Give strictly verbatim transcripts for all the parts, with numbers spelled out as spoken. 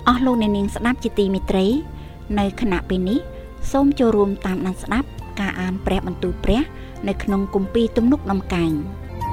អស់លោកអ្នកនាងស្ដាប់ជាទីមេត្រីនៅខណៈពេលនេះសូមចូលរួមតាមដានស្ដាប់ការអានព្រះបន្ទូលព្រះនៅក្នុងគម្ពីរទំនុកដំកើង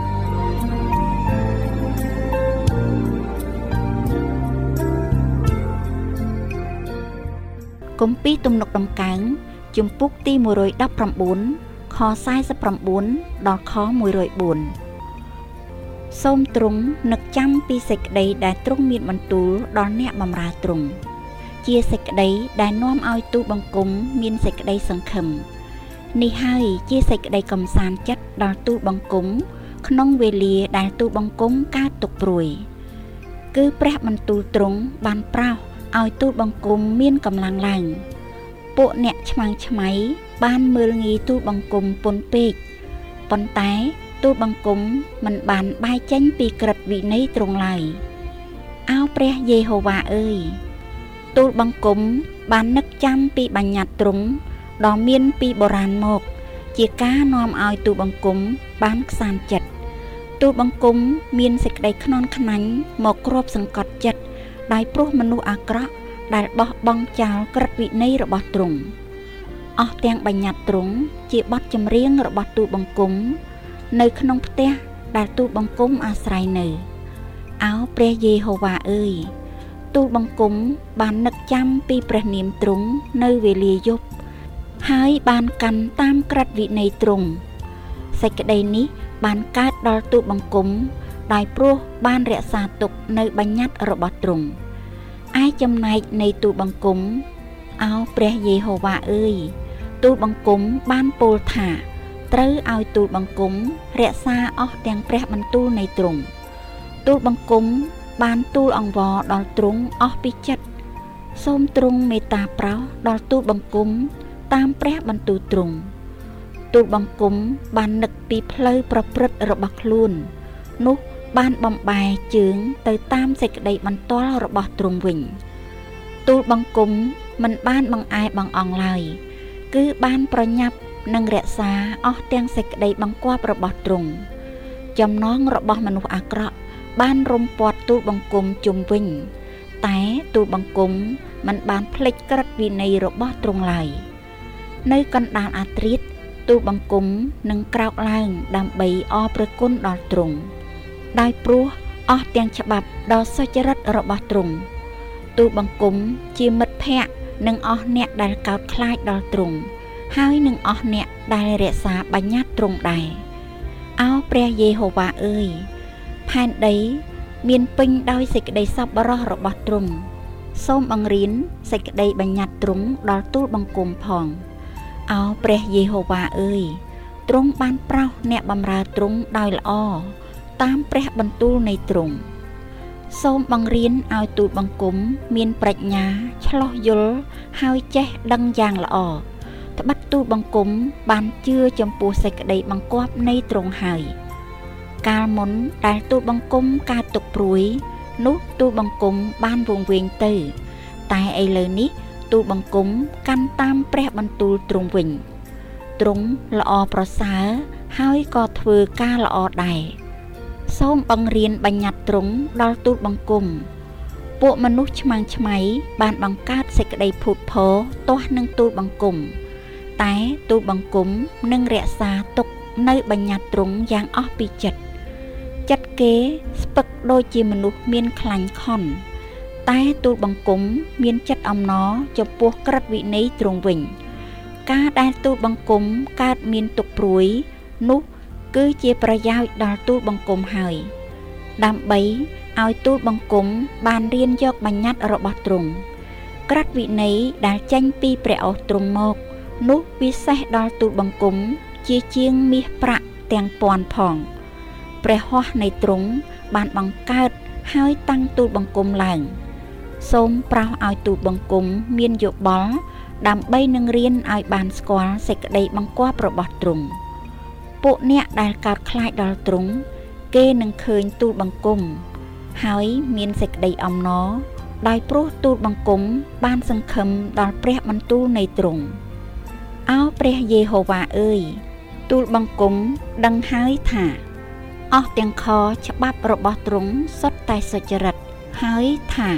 គម្ពីរទំនុកដំកើងជំពូកទីមួយរយដប់ប្រាំបួនខសែសិបប្រាំបួនដល់ខមួយរយបួនសូមទ្រង់នឹកចាំពីសេចក្តីដែលទ្រង់មានបន្ទូលដល់អ្នកបម្រើទ្រង់ជាសេចក្តីដែលនាំឲ្យទូលបង្គំមានសេចក្តីសង្ឃឹមនេះហើយជាសេចក្តីកំសាន្តចិត្តដល់ទូលបង្គំក្នុងវេលាដែលទូលបង្គំកើតទុក្ខព្រួយគឺព្រះបន្ទូលទ្រង់បានប្រោសឲ្យទូលបង្គំមានកម្លាំងឡើងពួកអ្នកឆ្មាំងឆ្មៃបានមើលងាយទូលបង្គំពន់ពេកប៉ុន្តែទូលបង្គំមិនបានបែកចេញពីក្រឹតវិន័យទ្រង់ឡើយអោព្រះយេហូវ៉ាអើយទូលបង្គំបាននឹកចាំពីបញ្ញត្តិទ្រង់ដ៏មានពីបុរាណមកជាការនាំឲ្យទូលបង្គំបានខ្សាន្តចិត្តទូលបង្គំមានសេចក្តីខ្នន់ខ្នាញ់មកគ្របសង្កត់ចិត្តដោយព្រោះមនុស្សអាក្រក់ដែលបោះបង់ចោលក្រឹតវិន័យរបស់ទ្រង់អស់ទាំងបញ្ញត្តិទ្រង់ជាបទចម្រៀងរបស់ទូលបង្គំនៅក្នុងផ្ទះដែលទូលបង្គំអាស្រ័យនៅអោព្រះយេហូវ៉ាអើយទូលបង្គំបាននឹកចាំពីព្រះនាមទ្រង់នៅវេលាយប់ហើយបានកាន់តាមក្រឹតវិន័យទ្រង់សេចក្តីនេះបានកើតដល់ទូលបង្គំដោយព្រោះបានរក្សាទុកនៅបញ្ញត្តិរបស់ទ្រង់ឯចំណែកនៃទូលបង្គំអោព្រះយេហូវ៉ាអើយទូលបង្គំបានពោលថាត្រូវឲ្យទូលបង្គំរក្សាអស់ទាំងព្រះបន្ទូលនៃទ្រង់ទូលបង្គំបានទូលអង្វរដល់ទ្រង់អស់ពីចិត្តសូមទ្រង់មេត្តាប្រោសដល់ទូលបង្គំតាមព្រះបន្ទូលទ្រង់ទូលបង្គំបាននឹកពីផ្លូវប្រព្រឹត្តរបស់ខ្លួននោះបានបំបែជើងទៅតាមសេចក្តីបន្ទាល់របស់ទ្រង់វិញទូលបង្គំមិនបានបង្អែបង្អង់ឡើយគឺបានប្រញាប់និងរក្សាអស់ទាំងសេចក្តីបង្គាប់របស់ទ្រង់ចំណងរបស់មនុស្សអាក្រក់បានរុំព័ទ្ធទូលបង្គំជុំវិញតែទូលបង្គំមិនបានភ្លេចក្រឹតវិន័យរបស់ទ្រង់ឡើយនៅកណ្ដាលអាធ្រាត្រទូលបង្គំនឹងក្រោកឡើងដើម្បីអរព្រគុណដល់ទ្រង់ដោយព្រោះអស់ទាំងច្បាប់ដ៏សុចរិតរបស់ទ្រង់ទូលបង្គំជាមិត្តភក្តិនឹងអស់អ្នកដែលកោតខ្លាចដល់ទ្រង់ហើយនឹងអស់អ្នកដែលរក្សាបញ្ញត្តិទ្រង់ដែរអោព្រះយេហូវ៉ាអើយផែនដីមានពេញដោយសេចក្តីសប្បុរសរបស់ទ្រង់សូមបង្រៀនសេចក្តីបញ្ញត្តិទ្រង់ដល់ទូលបង្គំផងអោព្រះយេហូវ៉ាអើយទ្រង់បានប្រោសអ្នកបម្រើទ្រង់ដោយល្អតាមព្រះបន្ទូលនៃទ្រង់សូមបង្រៀនឲ្យទូលបង្គំមានប្រាជ្ញាឆ្លោះយល់ហើយចេះដឹងយ៉ាងល្អត្បិតទូលបង្គំបានជឿចំពោះសេចក្តីបង្គាប់នៃទ្រង់ហើយកាលមុនដែលទូលបង្គំកើតទុក្ខព្រួយនោះទូលបង្គំបានវង្វេងទៅតែឥឡូវនេះទូលបង្គំកាន់តាមព្រះបន្ទូលទ្រង់វិញទ្រង់ល្អប្រសើរហើយក៏ធ្វើការល្អដែរសូមបង្រៀនបញ្ញត្តិទ្រង់ដល់ទូលបង្គំពួកមនុស្សឆ្មាំងឆ្មៃបានបង្កើតសេចក្តីភូតភរទាស់នឹងទូលបង្គំតែទូលបង្គំនឹងរក្សាទុកនៅបញ្ញត្តិទ្រង់យ៉ាងអស់ពីចិត្តចិត្តគេស្ពឹកដូចជាមនុស្សមានខ្លាញ់ខន់តែទូលបង្គំមានចិត្តអំណរចំពោះក្រឹតវិន័យទ្រង់វិញការដែលទូលបង្គំកើតមានទុក្ខព្រួយនោះគឺជាប្រយោជន៍ដល់ទូលបង្គំហើយដើម្បីឲ្យទូលបង្គំបានរៀនយកបញ្ញត្តិរបស់ទ្រង់ក្រឹតវិន័យដែលចេញពីព្រះឱស្ថទ្រង់មកនោះពិសេសដល់ទូលបង្គំជាជាងមាសប្រាក់ទាំងពាន់ផងព្រះហស្ថនៃទ្រង់បានបង្កើតហើយតាំងទូលបង្គំឡើងសូមប្រោសឲ្យទូលបង្គំមានយោបល់ដើម្បីនឹងរៀនឲ្យបានស្គាល់សេចក្តីបង្គាប់របស់ទ្រង់ពួកអ្នកដែលកោតខ្លាចដល់ទ្រង់គេនឹងឃើញទូលបង្គំហើយមានសេចក្តីអំណរដោយព្រោះទូលបង្គំបានសង្ឃឹមដល់ព្រះបន្ទូលនៃទ្រង់អោព្រះយេហូវ៉ាអើយទូលបង្គំដឹងហើយថាអស់ទាំងខច្បាប់របស់ទ្រង់សុទ្ធតែសុចរិតហើយថា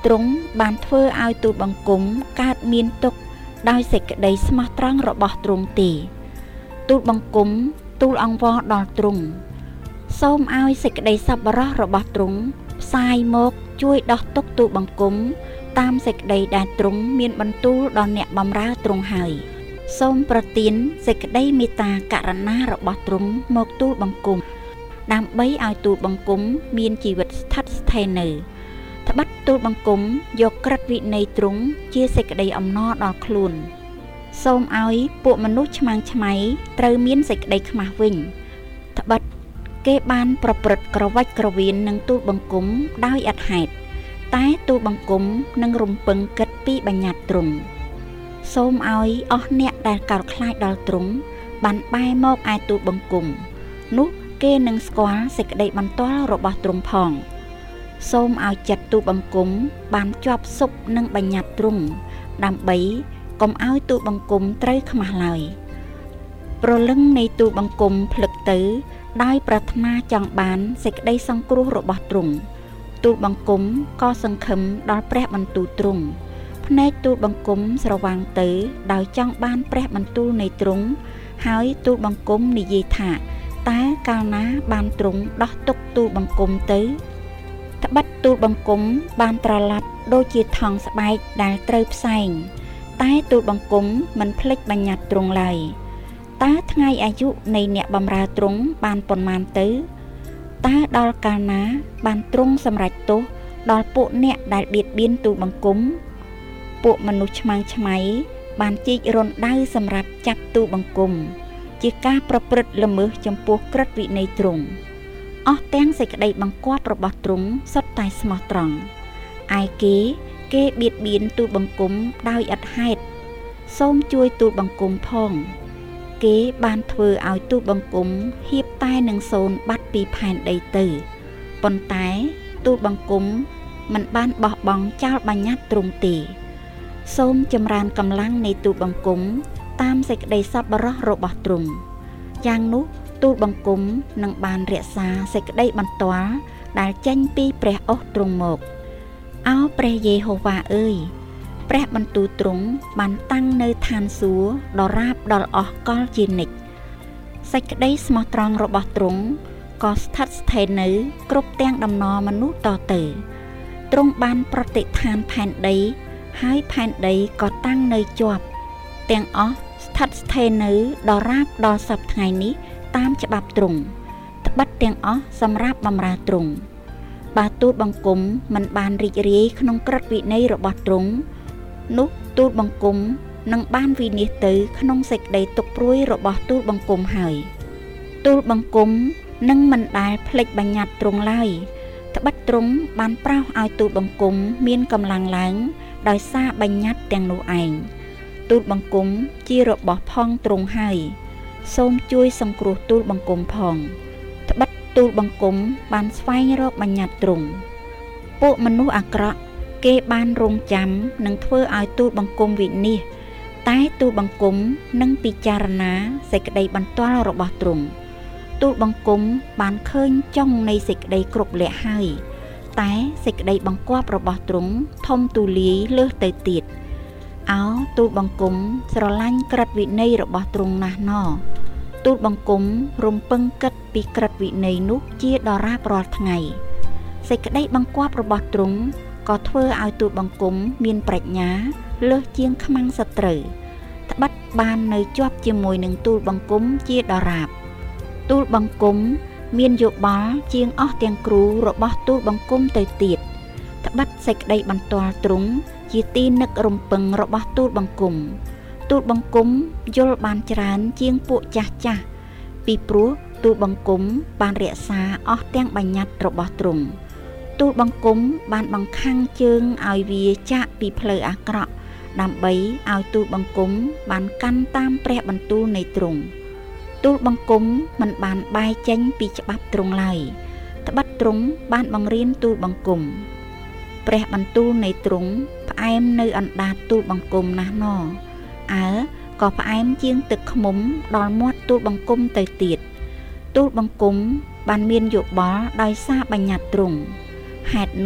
ទ្រង់បានធ្វើឲ្យទូលបង្គំកើតមានទុក្ខដោយសេចក្តីស្មោះត្រង់របស់ទ្រង់ទេទូលបង្គំទូលអង្វរដល់ទ្រង់សូមឲ្យសេចក្តីសប្បុរសរបស់ទ្រង់ផ្សាយមកជួយដោះទុក្ខទូលបង្គំតាមសេចក្តីដែលទ្រង់មានបន្ទូលដល់អ្នកបម្រើទ្រង់ហើយសូមប្រទានសេចក្តីមេត្តាករុណារបស់ទ្រង់មកទូលបង្គំដើម្បីឲ្យទូលបង្គំមានជីវិតស្ថិតស្ថេរនៅត្បិតទូលបង្គំយកក្រឹតវិន័យទ្រង់ជាសេចក្តីអំណរដល់ខ្លួនសូមឲ្យពួកមនុស្សឆ្មាំងឆ្មៃត្រូវមានសេចក្តីខ្មាស់វិញត្បិតគេបានប្រព្រឹត្តក្រវិចក្រវៀននឹងទូលបង្គំដោយឥតហេតុតែទូលបង្គំនឹងរំពឹងគិតពីបញ្ញត្តិទ្រង់សូមឲ្យអស់អ្នកដែលកោតខ្លាចដល់ទ្រង់បានបែរមកឯទូលបង្គំនោះគេនឹងស្គាល់សេចក្តីបន្ទាល់របស់ទ្រង់ផងសូមឲ្យចិត្តទូលបង្គំបានជាប់ស៊ុបនឹងបញ្ញត្តិទ្រង់ដើម្បីកុំឲ្យទូលបង្គំត្រូវខ្មាស់ឡើយព្រលឹងនៃទូលបង្គំភ្លឹកទៅដោយប្រាថ្នាចង់បានសេចក្តីសង្គ្រោះរបស់ទ្រង់ទូលបង្គំក៏សង្ឃឹមដល់ព្រះបន្ទូលទ្រង់ភ្នែកទូលបង្គំស្រវាំងទៅដោយចង់បានព្រះបន្ទូលនៃទ្រង់ហើយទូលបង្គំនិយាយថាតើកាលណាបានទ្រង់ដោះទុក្ខទូលបង្គំទៅត្បិតទូលបង្គំបានត្រឡប់ដូចជាថង់ស្បែកដែលត្រូវផ្សែងតែទូលបង្គំមិនភ្លេចបញ្ញត្តិទ្រង់ឡើយតើថ្ងៃអាយុនៃអ្នកបម្រើទ្រង់បានប៉ុន្មានទៅតើដល់កាលណាបានទ្រង់សម្រេចទោសដល់ពួកអ្នកដែលបៀតបៀនទូលបង្គំពួកមនុស្សឆ្មាំងឆ្មៃបានជីករន្ធដៅសម្រាប់ចាប់ទូលបង្គំជាការប្រព្រឹត្តល្មើសចំពោះក្រឹតវិន័យទ្រង់អស់ទាំងសេចក្តីបង្គាប់របស់ទ្រង់សុទ្ធតែស្មោះត្រង់ឯគេគេបៀតបៀនទូលបង្គំដោយឥតហេតុសូមជួយទូលបង្គំផងគេបានធ្វើឲ្យទូលបង្គំហៀបតែនឹងសូន្យបាត់ពីផែនដីទៅប៉ុន្តែទូលបង្គំមិនបានបោះបង់ចោលបញ្ញត្តិទ្រង់ទេសូមចម្រើនកម្លាំងនៃទូលបង្គំតាមសេចក្តីសប្បុរសរបស់ទ្រង់យ៉ាងនោះទូលបង្គំនឹងបានរក្សាសេចក្តីបន្ទាល់ដែលចេញពីព្រះអស់ទ្រង់មកអោព្រះយេហូវ៉ាអើយព្រះបន្ទូលទ្រង់បានតាំងនៅឋានសួគ៌ដរាបដល់អស់កលជានិច្ចសេចក្តីស្មោះត្រង់របស់ទ្រង់ក៏ស្ថិតស្ថេរនៅគ្រប់ទាំងដំណរមនុស្សតទៅទ្រង់បានប្រតិឋានផែនដីហើយផែនដីក៏តាំងនៅជាប់ទាំងអស់ស្ថិតស្ថេរនៅដរាបដល់សព្វថ្ងៃនេះតាមច្បាប់ទ្រង់ត្បិតទាំងអស់សម្រាប់បម្រើទ្រង់បើទូលបង្គំមិនបានរីករាយក្នុងក្រឹតវិន័យរបស់ទ្រង់នោះទូលបង្គំនឹងបានវិនិច្ឆ័យទៅក្នុងសេចក្តីទុក្ខព្រួយរបស់ទូលបង្គំហើយទូលបង្គំនឹងមិនដែលភ្លេចបញ្ញត្តិទ្រង់ឡើយត្បិតទ្រង់បានប្រោសឲ្យទូលបង្គំមានកម្លាំងឡើងដោយសារបញ្ញត្តិទាំងនោះឯងទូលបង្គំជារបស់ផងទ្រង់ហើយសូមជួយសង្គ្រោះទូលបង្គំផងត្បិតទូលបង្គំបានស្វែងរកបញ្ញត្តិទ្រង់ពួកមនុស្សអាក្រក់គេបានរងចាំនឹងធ្វើឲ្យទូលបង្គំវិនិច្ឆ័យតែទូលបង្គំនឹងពិចារណាសេចក្តីបន្ទាល់របស់ទ្រង់ទូលបង្គំបានឃើញចុងនៃសេចក្តីគ្រប់លក្ខហើយតែសេចក្តីបង្គាប់របស់ទ្រង់ធំទូលាយលើសទៅទៀតអោទូលបង្គំស្រឡាញ់ក្រឹតវិន័យរបស់ទ្រង់ណាស់ណោទូលបង្គំរំពឹងគិតពីក្រឹតវិន័យនោះជាដរាបរាល់ថ្ងៃសេចក្តីបង្គាប់របស់ទ្រង់ក៏ធ្វើឲ្យទូលបង្គំមានប្រាជ្ញាលើសជាងខ្មាំងសត្រូវត្បិតបាននៅជាប់ជាមួយនឹងទូលបង្គំជាដរាបទូលបង្គំមានយោបល់ជាងអស់ទាំងគ្រូរបស់ទូលបង្គំទៅទៀតត្បិតសេចក្តីបន្ទាល់ទ្រង់ជាទីនឹករំពឹងរបស់ទូលបង្គំទូលបង្គំយល់បានច្រើនជាងពួកចាស់ចាស់ពីព្រោះទូលបង្គំបានរក្សាអស់ទាំងបញ្ញត្តិរបស់ទ្រង់ទូលបង្គំបានបង្ខាំងជើងឲ្យវាចាកពីផ្លូវអាក្រក់ដើម្បីឲ្យទូលបង្គំបានកាន់តាមព្រះបន្ទូលនៃទ្រង់ទូលបង្គំមិនបានបែកចេញពីច្បាប់ទ្រង់ឡើយត្បិតទ្រង់បានបង្រៀនទូលបង្គំព្រះបន្ទូលនៃទ្រង់ផ្អែមនៅអណ្ដាតទូលបង្គំណាស់ណោអើក៏ផ្អែមជាងទឹកឃ្មុំដល់មាត់ទូលបង្គំទៅទៀតទូលបង្គំបានមានយោបល់ដោយសារបញ្ញត្តិទ្រង់ហេតុនោះ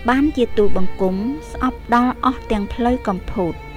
បានជាទូលបង្គំស្អប់ដល់អស់ទាំងផ្លូវកំពូត